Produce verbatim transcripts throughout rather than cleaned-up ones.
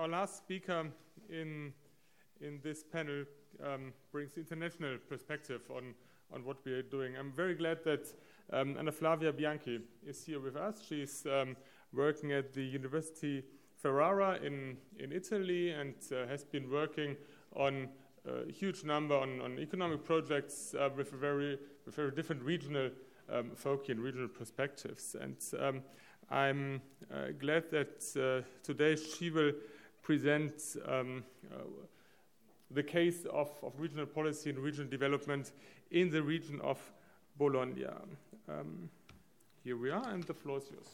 our last speaker in in this panel um, brings international perspective on, on what we are doing. I'm very glad that um, Anna Flavia Bianchi is here with us. She's um, working at the University Ferrara in, in Italy and uh, has been working on a huge number on, on economic projects uh, with a very with very different regional um, focus and regional perspectives. And um, I'm uh, glad that uh, today she will present um, uh, the case of, of regional policy and regional development in the region of Bologna. Um, here we are, and the floor is yours.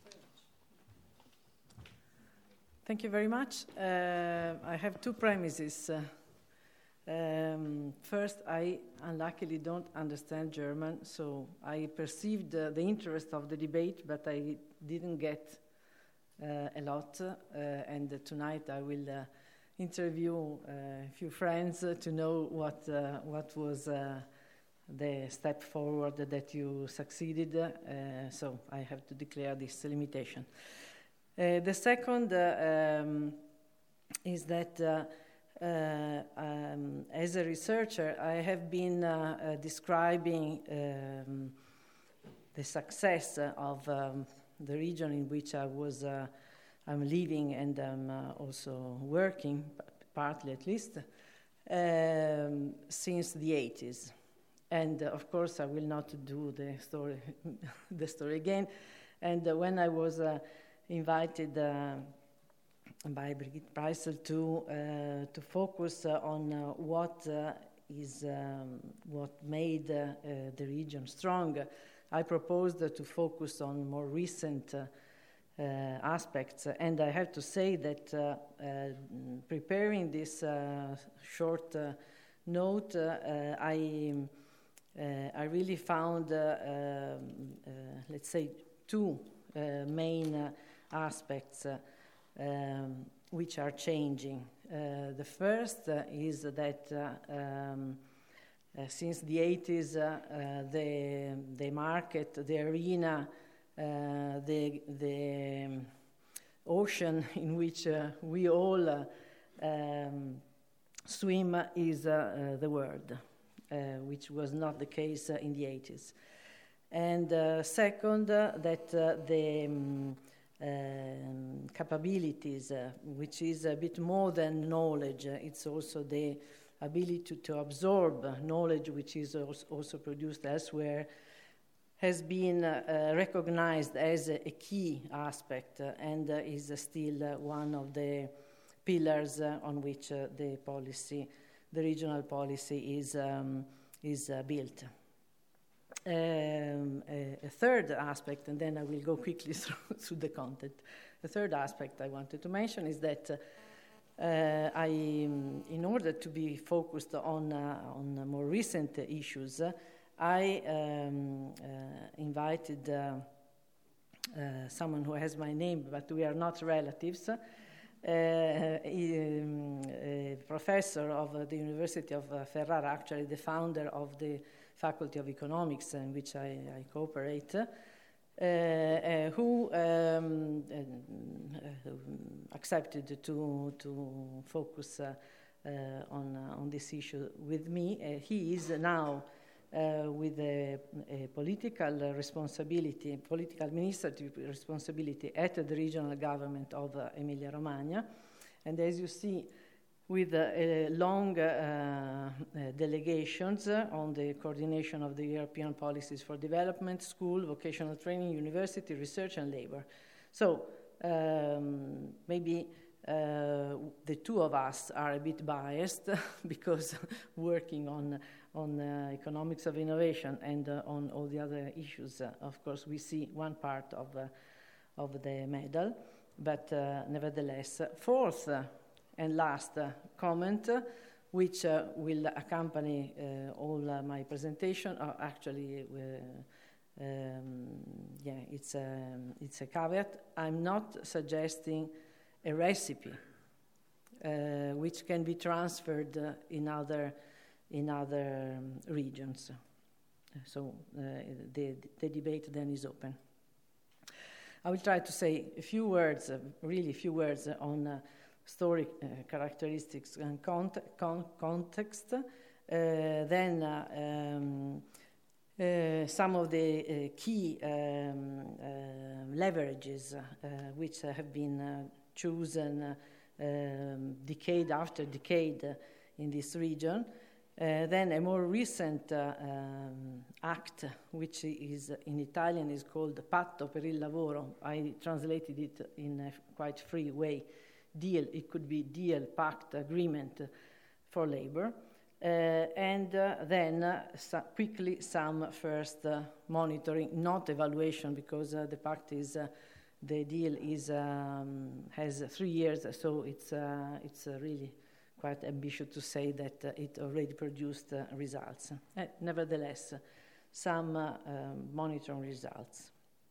Thank you very much. Uh, I have two premises. Uh, um, first, I unluckily don't understand German, so I perceived uh, the interest of the debate, but I didn't get uh, a lot. Uh, and tonight I will uh, interview uh, a few friends uh, to know what uh, what was uh, the step forward that you succeeded. Uh, so I have to declare this limitation. Uh, the second uh, um, is that uh, uh, um, as a researcher, I have been uh, uh, describing um, the success of um, the region in which I was uh, I'm living and I'm uh, also working, partly at least, um, since the eighties. And uh, of course, I will not do the story, the story again. And uh, when I was uh, invited uh, by Brigitte Preissl to uh, to focus uh, on uh, what uh, is um, what made uh, uh, the region strong, I proposed uh, to focus on more recent uh, uh, aspects. And I have to say that uh, uh, preparing this uh, short uh, note, uh, I uh, I really found, uh, uh, uh, let's say, two uh, main uh, aspects uh, um, which are changing. Uh, the first uh, is that uh, um, uh, since the eighties, uh, uh, the the market, the arena, uh, the the um, ocean in which uh, we all uh, um, swim is uh, uh, the world, uh, which was not the case uh, in the eighties. And uh, second, uh, that uh, the um, um, capabilities, uh, which is a bit more than knowledge, uh, it's also the ability to, to absorb knowledge which is also produced elsewhere, has been uh, uh, recognized as a, a key aspect uh, and uh, is uh, still uh, one of the pillars uh, on which uh, the policy, the regional policy is, um, is uh, built. Um, a, a third aspect, and then I will go quickly through, through the content. The third aspect I wanted to mention is that uh, uh, I, um, in order to be focused on uh, on more recent uh, issues, uh, I um, uh, invited uh, uh, someone who has my name, but we are not relatives. Uh, um, a professor of uh, the University of uh, Ferrara, actually the founder of the Faculty of Economics, in which I, I cooperate, uh, uh, who um, uh, accepted to to focus uh, uh, on uh, on this issue with me. Uh, he is now uh, with a, a political responsibility, political administrative responsibility at the regional government of uh, Emilia-Romagna, and as you see, with uh, a long uh, uh, delegations uh, on the coordination of the European policies for development, school, vocational training, university, research, and labor. So um, maybe uh, the two of us are a bit biased because working on on uh, economics of innovation and uh, on all the other issues, uh, of course, we see one part of uh, of the medal, but uh, nevertheless, fourth. Uh, And last uh, comment, uh, which uh, will accompany uh, all uh, my presentation, uh, actually, uh, um, yeah, it's a, it's a caveat. I'm not suggesting a recipe uh, which can be transferred uh, in other in other um, regions. So uh, the the debate then is open. I will try to say a few words, uh, really a few words uh, on. Uh, story uh, characteristics and cont- con- context. Uh, then uh, um, uh, some of the uh, key um, uh, leverages uh, which have been uh, chosen uh, um, decade after decade uh, in this region. Uh, then a more recent uh, um, act, which is in Italian is called Patto per il Lavoro. I translated it in a quite free way. Deal, it could be deal, pact, agreement for labor. Uh, and uh, then uh, so quickly some first uh, monitoring, not evaluation, because uh, the pact is, uh, the deal is um, has three years, so it's, uh, it's uh, really quite ambitious to say that uh, it already produced uh, results. Uh, nevertheless, uh, some uh, um, monitoring results.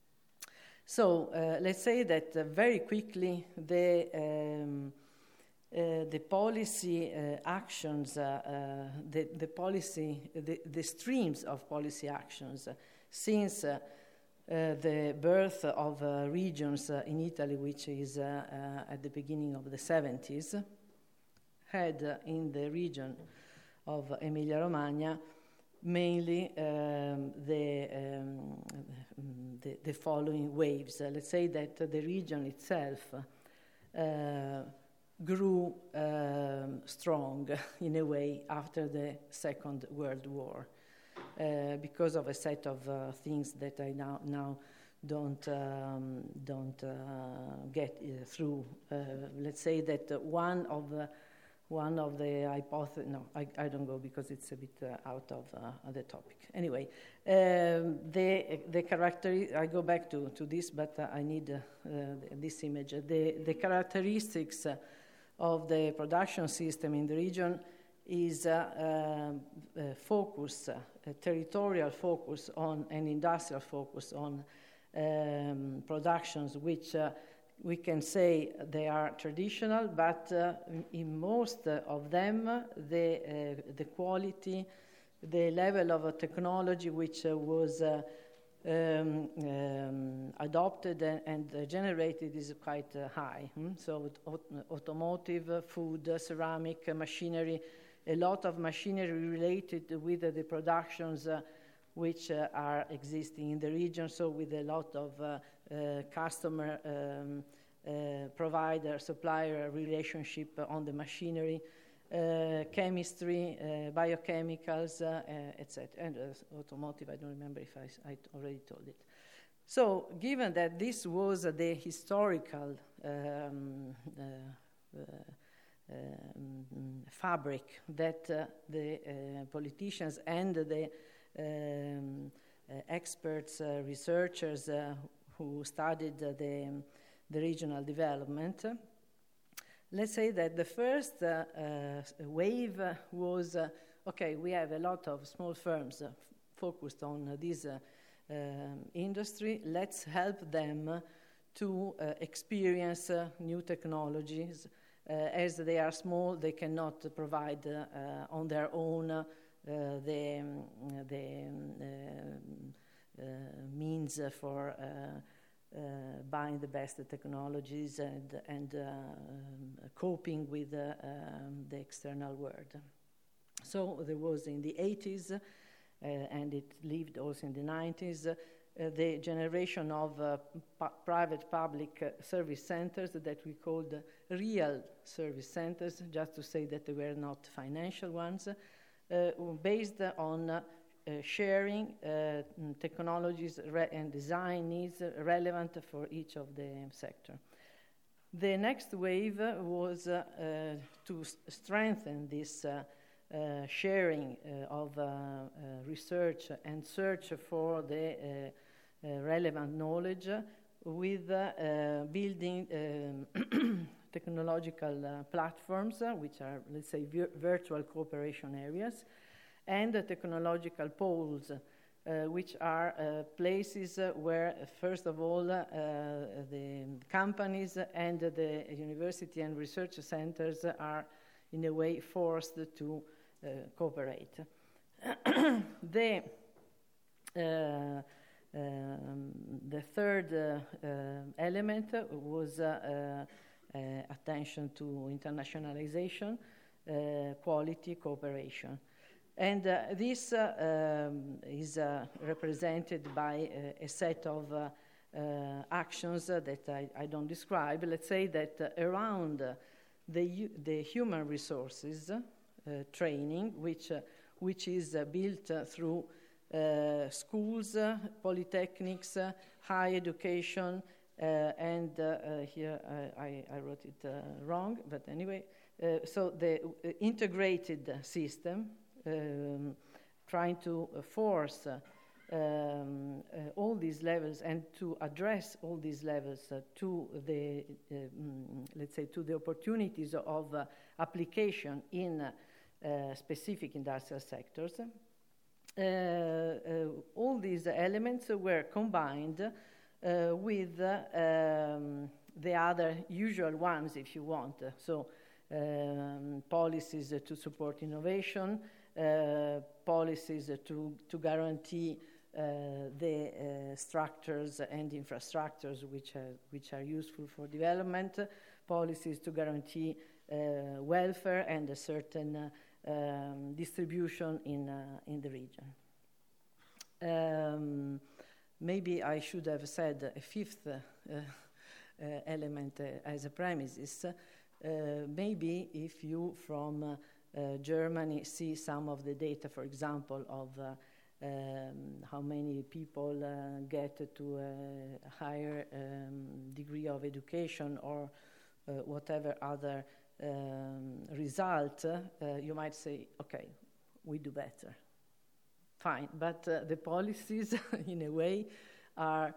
So uh, let's say that uh, very quickly the, um, uh, the policy uh, actions, uh, uh, the, the policy, the, the streams of policy actions uh, since uh, uh, the birth of uh, regions uh, in Italy, which is uh, uh, at the beginning of the seventies, had uh, in the region of Emilia-Romagna mainly um, the, um, the, the following waves. Uh, let's say that uh, the region itself uh, grew um, strong in a way after the Second World War uh, because of a set of uh, things that I now, now don't, um, don't uh, get uh, through. Uh, let's say that uh, one of the One of the hypotheses, no, I, I don't go because it's a bit uh, out of uh, the topic. Anyway, um, the, the character, I go back to, to this, but uh, I need uh, uh, this image. The, the characteristics uh, of the production system in the region is uh, uh, uh, focus, uh, a territorial focus on an industrial focus on um, productions which uh, we can say they are traditional, but uh, in most of them, the, uh, the quality, the level of uh, technology which uh, was uh, um, um, adopted and, and uh, generated is quite uh, high. Hmm? So aut automotive, uh, food, uh, ceramic, uh, machinery, a lot of machinery related with uh, the productions uh, which uh, are existing in the region, so with a lot of uh, uh, customer um, uh, provider supplier relationship on the machinery, uh, chemistry, uh, biochemicals, uh, uh, et cetera. And uh, automotive, I don't remember if I, I already told it. So given that this was uh, the historical um, uh, uh, um, fabric that uh, the uh, politicians and the Um, uh, experts, uh, researchers uh, who studied uh, the, the regional development. Let's say that the first uh, uh, wave uh, was, uh, okay, we have a lot of small firms uh, focused on uh, this uh, um, industry. Let's help them to uh, experience uh, new technologies. Uh, as they are small, they cannot provide uh, uh, on their own uh, Uh, the, um, the um, uh, uh, means for uh, uh, buying the best technologies and, and uh, um, coping with uh, um, the external world. So there was in the eighties, uh, and it lived also in the nineties, uh, the generation of uh, private-public uh, service centers that we called uh, real service centers, just to say that they were not financial ones, Uh, based on uh, uh, sharing uh, technologies re and design needs relevant for each of the sector. The next wave uh, was uh, uh, to strengthen this uh, uh, sharing uh, of uh, uh, research and search for the uh, uh, relevant knowledge with uh, uh, building um, technological uh, platforms, uh, which are, let's say, vir virtual cooperation areas, and uh, technological poles, uh, which are uh, places uh, where, uh, first of all, uh, the companies and the university and research centers are, in a way, forced to uh, cooperate. the, uh, um, the third uh, uh, element was uh, uh, attention to internationalization, uh, quality, cooperation. And uh, this uh, um, is uh, represented by uh, a set of uh, uh, actions uh, that I, I don't describe. Let's say that uh, around uh, the, the human resources uh, training, which, uh, which is uh, built uh, through uh, schools, uh, polytechnics, uh, high education, uh, and uh, uh, here uh, I, I wrote it uh, wrong, but anyway, uh, so the uh, integrated system, Um, trying to uh, force uh, um, uh, all these levels and to address all these levels uh, to the, uh, mm, let's say, to the opportunities of uh, application in uh, uh, specific industrial sectors. Uh, uh, all these elements were combined uh, with uh, um, the other usual ones, if you want. So um, policies to support innovation, Uh, policies uh, to, to guarantee uh, the uh, structures and infrastructures which are, which are useful for development, uh, policies to guarantee uh, welfare and a certain uh, um, distribution in, uh, in the region. Um, maybe I should have said a fifth uh, uh, element uh, as a premises. Uh, maybe if you from uh, Uh, Germany see some of the data, for example, of uh, um, how many people uh, get to a higher um, degree of education or uh, whatever other um, result, uh, you might say, okay, we do better. Fine, but uh, the policies, in a way, are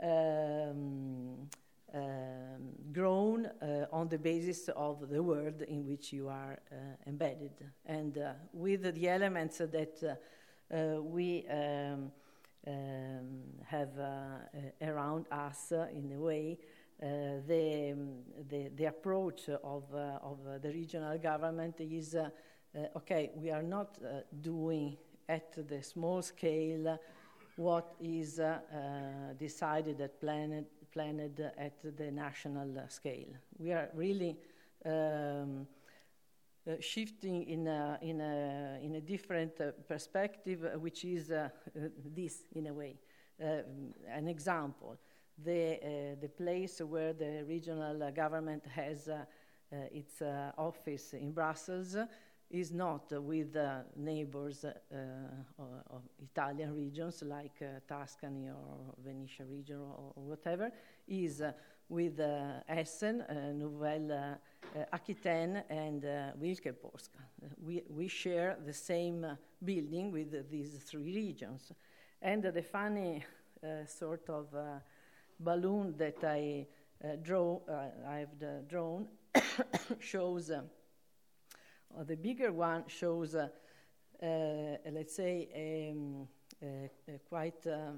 um, Um, grown uh, on the basis of the world in which you are uh, embedded, and uh, with the elements that uh, uh, we um, um, have uh, uh, around us, uh, in a way, uh, the, um, the the approach of uh, of uh, the regional government is uh, uh, okay. We are not uh, doing at the small scale what is uh, uh, decided at planet. planned at the national scale. We are really um, uh, shifting in a, in a, in a different uh, perspective, uh, which is uh, uh, this, in a way. Uh, an example, the, uh, the place where the regional uh, government has uh, uh, its uh, office in Brussels is not uh, with uh, neighbors uh, uh, of Italian regions like uh, Tuscany or Venetia region or, or whatever, is uh, with uh, Essen, uh, Nouvelle uh, Aquitaine, and uh, Wilke-Polska. Uh, we, we share the same uh, building with uh, these three regions. And uh, the funny uh, sort of uh, balloon that I uh, draw, uh, I've uh, drawn shows. Uh, Uh, the bigger one shows, uh, uh, let's say, um, uh, uh, quite uh,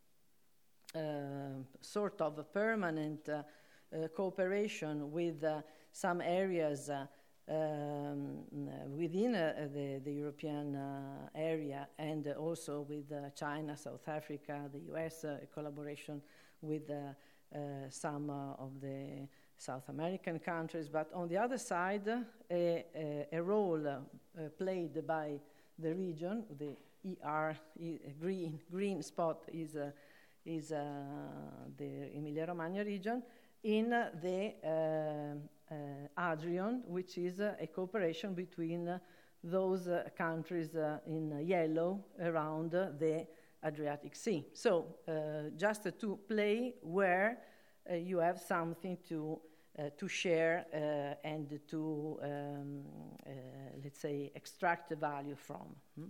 uh, sort of a permanent uh, uh, cooperation with uh, some areas uh, um, within uh, the, the European uh, area, and uh, also with uh, China, South Africa, the U S, uh, a collaboration with uh, uh, some uh, of the South American countries, but on the other side, uh, a, a role uh, played by the region, the E R, e, green, green spot is, uh, is uh, the Emilia-Romagna region, in uh, the uh, uh, Adrian, which is uh, a cooperation between uh, those uh, countries uh, in yellow around uh, the Adriatic Sea. So uh, just uh, to play where uh, you have something to Uh, to share uh, and to, um, uh, let's say, extract the value from. Hmm?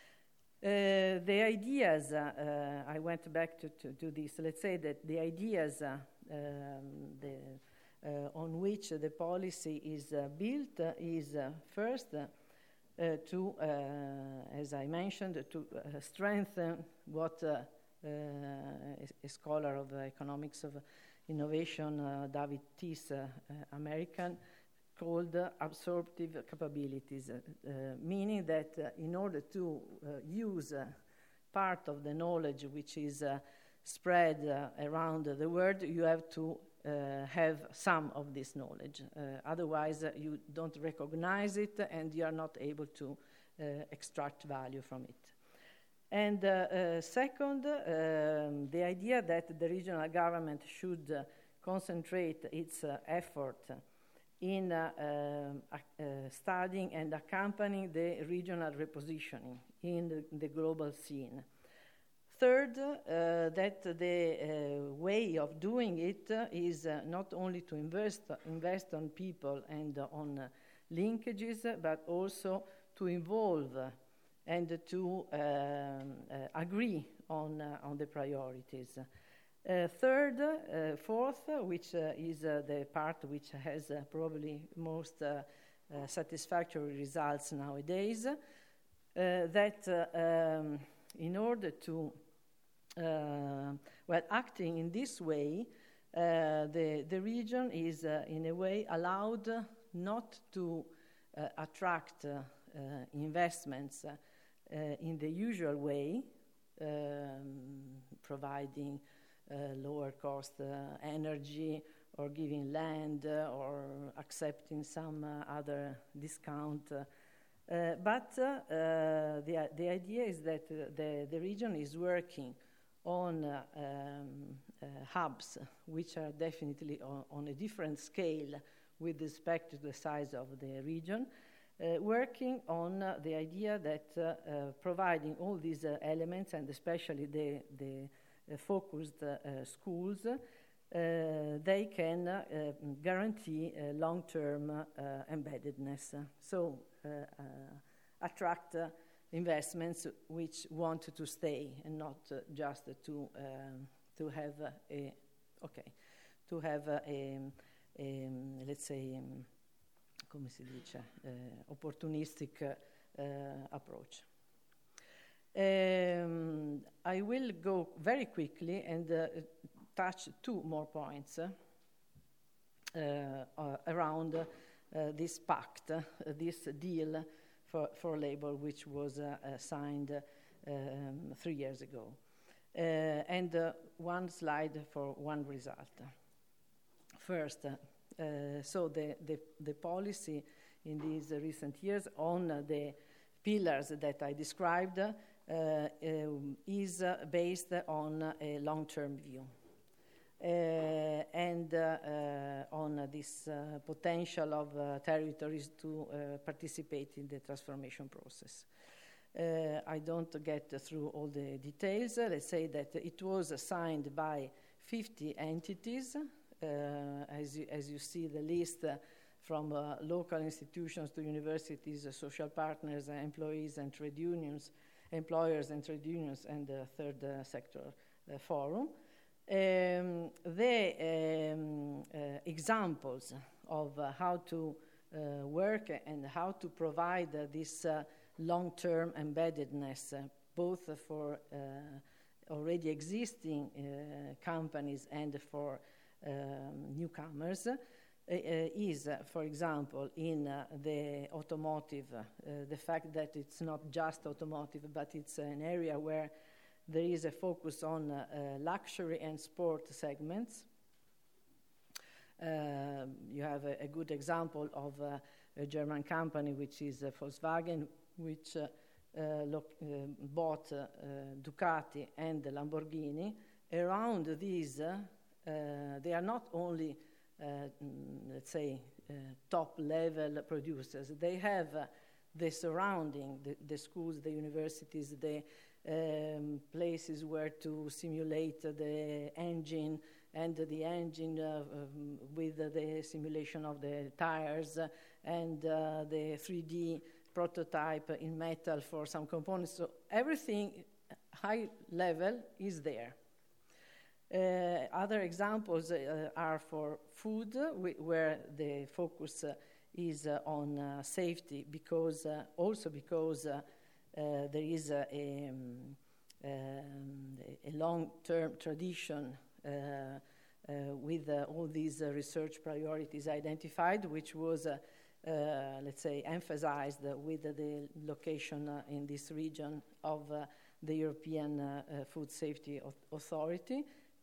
Uh, the ideas, uh, uh, I went back to, to, to this, let's say that the ideas uh, um, the, uh, on which the policy is uh, built uh, is uh, first uh, uh, to, uh, as I mentioned, to uh, strengthen what uh, uh, a scholar of economics of innovation, uh, David Tees, uh, uh, American, called uh, absorptive capabilities, uh, uh, meaning that uh, in order to uh, use uh, part of the knowledge which is uh, spread uh, around the world, you have to uh, have some of this knowledge. Uh, otherwise, uh, you don't recognize it and you are not able to uh, extract value from it. And uh, uh, second, um, the idea that the regional government should uh, concentrate its uh, effort in uh, um, uh, studying and accompanying the regional repositioning in the, the global scene. Third, uh, that the uh, way of doing it uh, is uh, not only to invest, invest on people and uh, on uh, linkages, but also to involve uh, and to um, uh, agree on, uh, on the priorities. Uh, third, uh, fourth, uh, which uh, is uh, the part which has uh, probably most uh, uh, satisfactory results nowadays, uh, that uh, um, in order to, uh, well, acting in this way, uh, the, the region is uh, in a way allowed not to uh, attract uh, uh, investments uh, uh, in the usual way, um, providing Uh, lower cost uh, energy or giving land uh, or accepting some uh, other discount. Uh, uh, but uh, uh, the, the idea is that uh, the, the region is working on uh, um, uh, hubs which are definitely on, on a different scale with respect to the size of the region, uh, working on uh, the idea that uh, uh, providing all these uh, elements, and especially the, the Uh, focused uh, uh, schools, uh, they can uh, guarantee uh, long-term uh, embeddedness. So uh, uh, attract uh, investments which want to stay and not uh, just to um, to have a okay to have a, a, a let's say um, come si dice uh, opportunistic uh, approach. Um, I will go very quickly and uh, touch two more points uh, uh, around uh, this pact, uh, this deal for, for labor, which was uh, uh, signed uh, um, three years ago. Uh, and uh, one slide for one result. First, uh, uh, so the, the, the policy in these uh, recent years on uh, the pillars that I described uh, Uh, um, is uh, based on uh, a long-term view uh, and uh, uh, on uh, this uh, potential of uh, territories to uh, participate in the transformation process. Uh, I don't get through all the details. Uh, let's say that it was signed by fifty entities. Uh, as, you, as you see the list uh, from uh, local institutions to universities, uh, social partners, uh, employees and trade unions, employers and trade unions, and the third uh, sector uh, forum. Um, the um, uh, examples of uh, how to uh, work and how to provide uh, this uh, long-term embeddedness, uh, both uh, for uh, already existing uh, companies and for um, newcomers, uh, uh, is, uh, for example, in uh, the automotive, uh, the fact that it's not just automotive, but it's an area where there is a focus on uh, uh, luxury and sport segments. Uh, you have a, a good example of uh, a German company, which is uh, Volkswagen, which uh, uh, lo- uh, bought uh, uh, Ducati and Lamborghini. Around these, uh, uh, they are not only Uh, let's say, uh, top-level producers. They have uh, the surrounding, the, the schools, the universities, the um, places where to simulate uh, the engine, and uh, the engine uh, um, with uh, the simulation of the tires, uh, and uh, the three D prototype in metal for some components. So everything high level is there. Uh, other examples uh, are for food, w- where the focus uh, is uh, on uh, safety, because uh, also because uh, uh, there is uh, a, um, um, a long-term tradition uh, uh, with uh, all these uh, research priorities identified, which was, uh, uh, let's say, emphasized with uh, the location uh, in this region of uh, the European uh, uh, Food Safety Authority.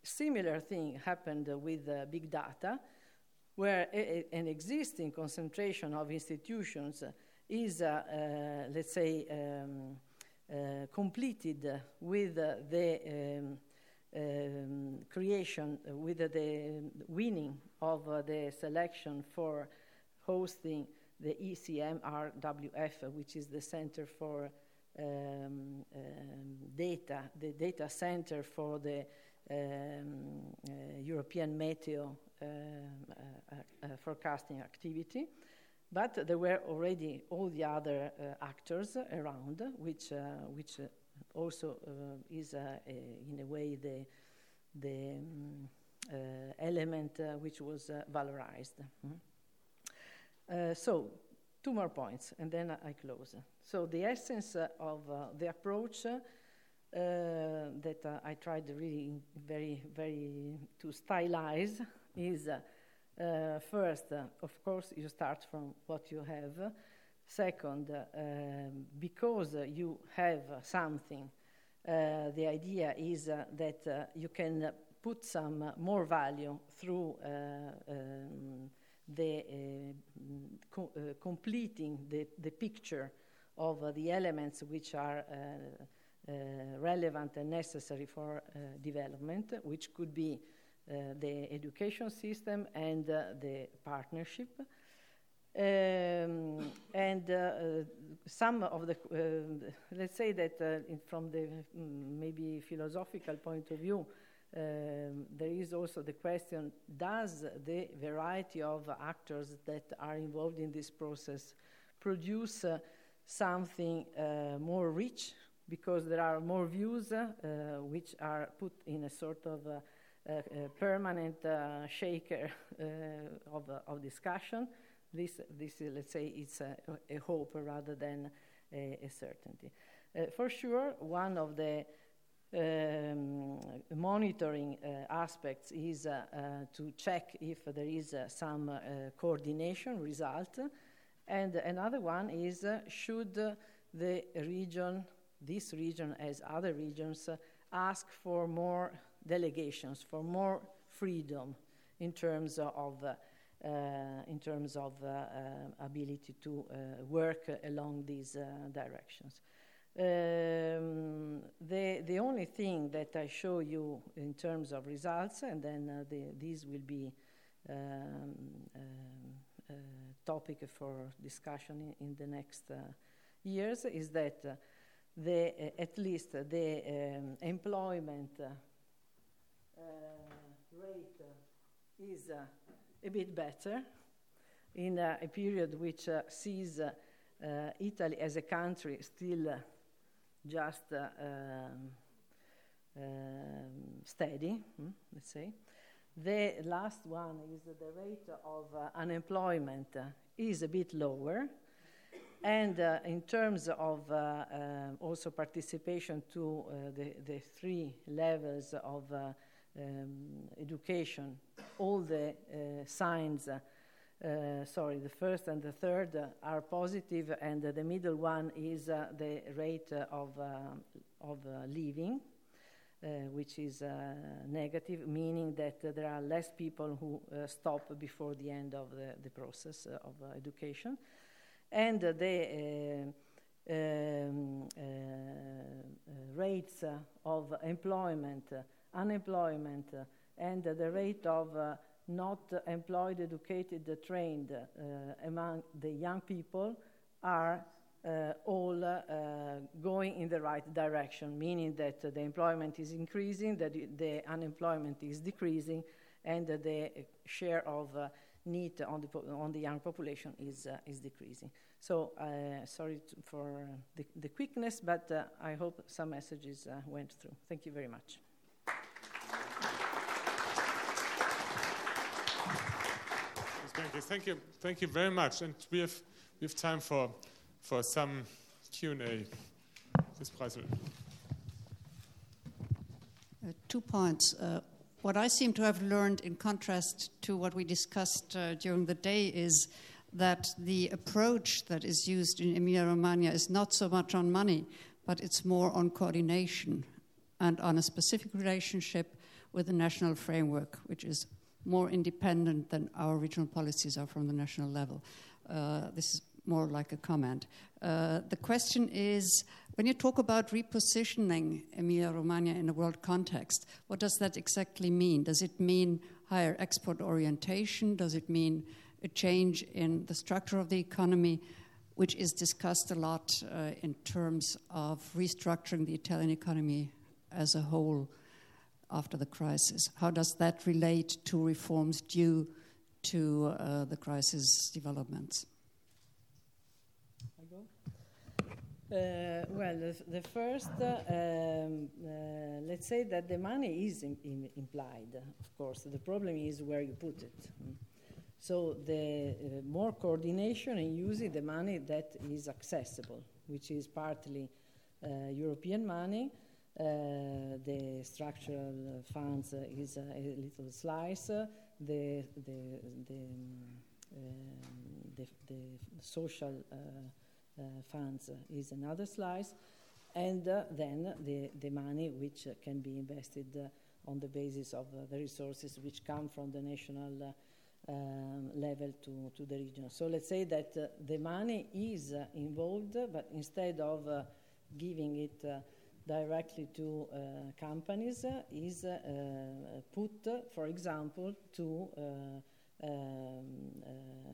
similar thing happened with uh, big data, where a, a, an existing concentration of institutions is, uh, uh, let's say, um, uh, completed with uh, the um, um, creation, uh, with uh, the winning of uh, the selection for hosting the E C M R W F, which is the Center for um, um, Data, the data center for the um, uh, European Meteo uh, uh, uh, forecasting activity. But there were already all the other uh, actors around, which uh, which uh, also uh, is uh, a, in a way the the um, uh, element uh, which was uh, valorized. Mm-hmm. Uh, so, two more points, and then I close. So, the essence uh, of uh, the approach uh, that uh, I tried really very, very to stylize is uh, uh, first, uh, of course, you start from what you have. Second, uh, um, because uh, you have uh, something, uh, the idea is uh, that uh, you can uh, put some uh, more value through uh, um, the uh, co uh, completing the, the picture of uh, the elements which are uh, uh, relevant and necessary for uh, development, which could be uh, the education system and uh, the partnership. Um, and uh, uh, some of the, uh, let's say that uh, in from the mm, maybe philosophical point of view, Um, there is also the question, does the variety of actors that are involved in this process produce uh, something uh, more rich, because there are more views uh, which are put in a sort of uh, uh, uh, permanent uh, shaker uh, of, uh, of discussion? This, this uh, let's say, it's a, a hope rather than a, a certainty. Uh, for sure, one of the Um, monitoring uh, aspects is uh, uh, to check if there is uh, some uh, coordination result, and another one is uh, should uh, the region, this region as other regions, uh, ask for more delegations, for more freedom in terms of uh, uh, in terms of uh, uh, ability to uh, work along these uh, directions. Um, the, the only thing that I show you in terms of results, and then uh, the, these will be um, um, uh, topic for discussion in, in the next uh, years, is that uh, the, uh, at least uh, the um, employment uh, uh, rate uh, is uh, a bit better in uh, a period which uh, sees uh, uh, Italy as a country still uh, just uh, um, um, steady, hmm, let's say. The last one is uh, the rate of uh, unemployment uh, is a bit lower, and uh, in terms of uh, um, also participation to uh, the, the three levels of uh, um, education, all the uh, signs uh, Uh, sorry, the first and the third uh, are positive, and uh, the middle one is uh, the rate uh, of, uh, of uh, leaving, uh, which is uh, negative, meaning that uh, there are less people who uh, stop before the end of the, the process uh, of uh, education. And uh, the uh, um, uh, uh, rates uh, of employment, uh, unemployment, uh, and uh, the rate of uh, not uh, employed, educated, uh, trained uh, among the young people are uh, all uh, going in the right direction, meaning that uh, the employment is increasing, that the unemployment is decreasing, and uh, the share of uh, need on the, on the young population is, uh, is decreasing. So, uh, sorry to, for the, the quickness, but uh, I hope some messages uh, went through. Thank you very much. Thank you, thank you very much, and we have we have time for for some Q and A. Miz Preissl. Uh, two points. Uh, what I seem to have learned, in contrast to what we discussed uh, during the day, is that the approach that is used in Emilia-Romagna is not so much on money, but it's more on coordination and on a specific relationship with a national framework, which is more independent than our regional policies are from the national level. Uh, this is more like a comment. Uh, the question is, when you talk about repositioning Emilia-Romagna in a world context, what does that exactly mean? Does it mean higher export orientation? Does it mean a change in the structure of the economy, which is discussed a lot uh, in terms of restructuring the Italian economy as a whole after the crisis? How does that relate to reforms due to uh, the crisis developments? Uh, well, the, the first, uh, um, uh, let's say that the money is in, in implied, of course. The problem is where you put it. Mm. So the uh, more coordination in using the money that is accessible, which is partly uh, European money. Uh, the structural funds uh, is a, a little slice. Uh, the, the, the, um, the, the social uh, Uh, funds uh, is another slice, and uh, then the, the money which uh, can be invested uh, on the basis of uh, the resources which come from the national uh, um, level to, to the region. So let's say that uh, the money is uh, involved, but instead of uh, giving it uh, directly to uh, companies, uh, is uh, uh, put, uh, for example, to uh, um, uh,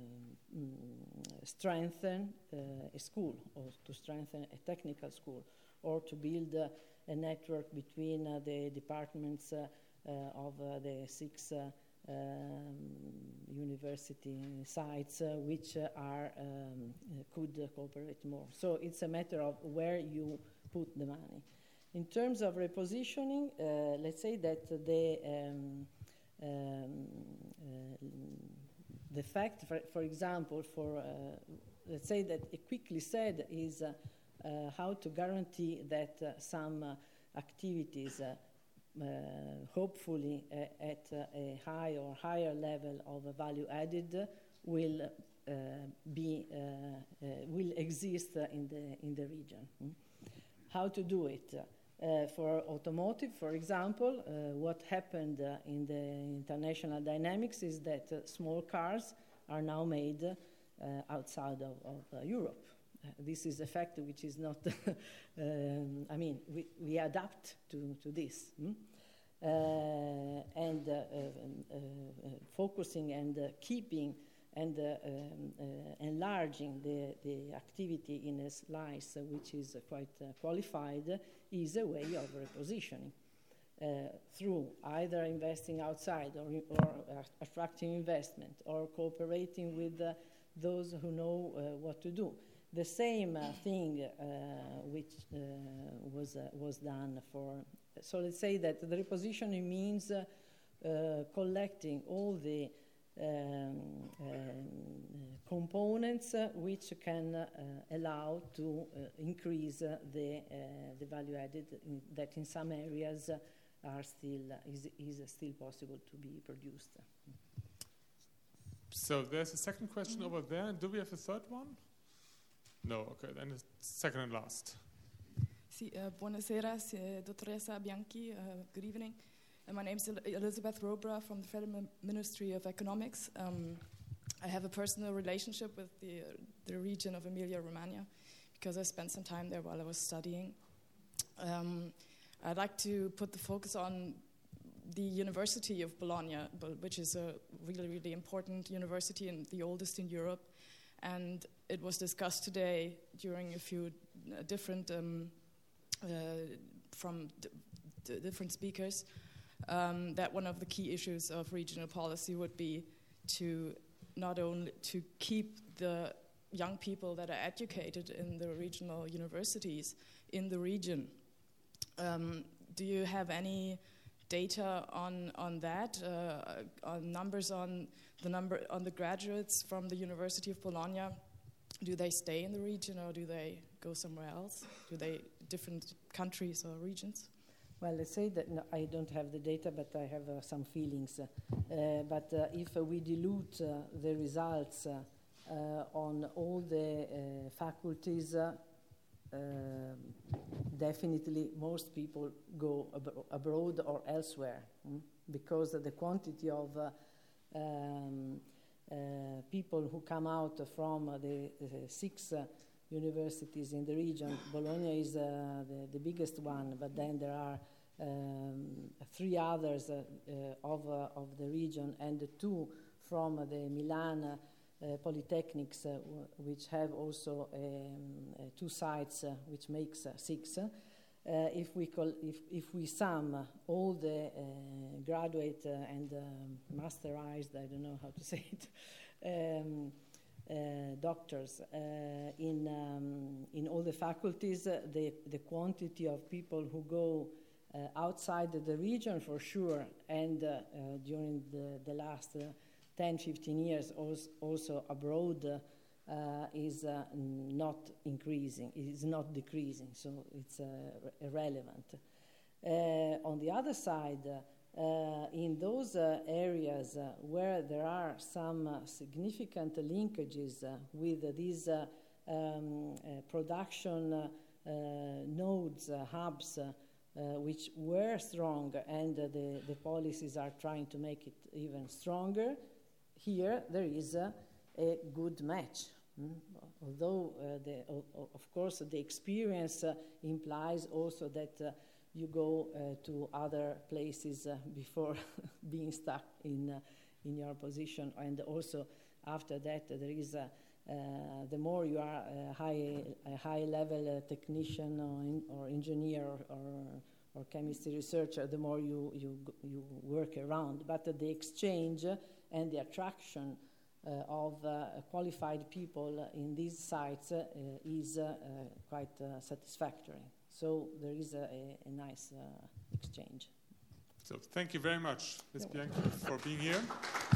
strengthen uh, a school, or to strengthen a technical school, or to build uh, a network between uh, the departments uh, uh, of uh, the six uh, um, university sites uh, which uh, are um, uh, could uh, cooperate more. So it's a matter of where you put the money. In terms of repositioning, uh, let's say that the um, um, uh, the fact, for, for example, for uh, let's say that a quickly said is uh, uh, how to guarantee that uh, some uh, activities, uh, uh, hopefully uh, at uh, a high or higher level of uh, value added, will uh, be uh, uh, will exist uh, in the in the region. Mm? How to do it? Uh, for automotive, for example, uh, what happened uh, in the international dynamics is that uh, small cars are now made uh, outside of, of uh, Europe. Uh, this is a fact which is not, um, I mean, we, we adapt to, to this. Mm? Uh, and uh, uh, uh, uh, focusing and uh, keeping and uh, um, uh, enlarging the, the activity in a slice uh, which is uh, quite uh, qualified uh, is a way of repositioning uh, through either investing outside or, or uh, attracting investment or cooperating with uh, those who know uh, what to do. The same uh, thing uh, which uh, was, uh, was done for, so let's say that the repositioning means uh, uh, collecting all the Um, um, components uh, which can uh, allow to uh, increase uh, the uh, the value added in, that in some areas uh, are still uh, is is still possible to be produced. So there's a second question mm-hmm. over there. Do we have a third one? No. Okay, then the second and last. Sì, uh, buonasera, dottoressa Bianchi. Uh, good evening. Uh, my name is Elizabeth Robra from the Federal Ministry of Economics. Um, I have a personal relationship with the, uh, the region of Emilia-Romagna because I spent some time there while I was studying. Um, I'd like to put the focus on the University of Bologna, which is a really, really important university and the oldest in Europe. And it was discussed today during a few uh, different, um, uh, from d- d- different speakers, Um, that one of the key issues of regional policy would be to not only to keep the young people that are educated in the regional universities in the region. Um, do you have any data on on that? Uh, on numbers on the number on the graduates from the University of Bologna? Do they stay in the region or do they go somewhere else? Do they different countries or regions? Well, let's say that no, I don't have the data, but I have uh, some feelings. Uh, but uh, if uh, we dilute uh, the results uh, uh, on all the uh, faculties, uh, definitely most people go ab- abroad or elsewhere, mm? because the quantity of uh, um, uh, people who come out from uh, the, the six uh, universities in the region. Bologna is uh, the, the biggest one, but then there are um, three others uh, uh, of, uh, of the region, and two from uh, the Milan uh, uh, Polytechnics, uh, w- which have also um, uh, two sites, uh, which makes uh, six. Uh, if we call, if, if we sum uh, all the uh, graduate uh, and um, masterized, I don't know how to say it, um, Uh, doctors uh, in um, in all the faculties, uh, the the quantity of people who go uh, outside the region for sure, and uh, uh, during the, the last uh, ten, fifteen years also, also abroad uh, uh, is uh, not increasing, it is not decreasing, so it's uh, irrelevant. Uh, on the other side, uh, Uh, in those uh, areas uh, where there are some uh, significant linkages uh, with uh, these uh, um, uh, production uh, uh, nodes, uh, hubs, uh, uh, which were strong, and uh, the, the policies are trying to make it even stronger, here there is uh, a good match. Mm? Although, uh, the, o- of course, the experience uh, implies also that uh, you go uh, to other places uh, before being stuck in uh, in your position, and also after that uh, there is a, uh, the more you are a high a high level uh, technician or, in, or engineer or, or or chemistry researcher, the more you you you work around. But uh, the exchange and the attraction uh, of uh, qualified people in these sites uh, is uh, uh, quite uh, satisfactory. So there is a, a, a nice uh, exchange. So thank you very much, Miz Bianchi, for being here.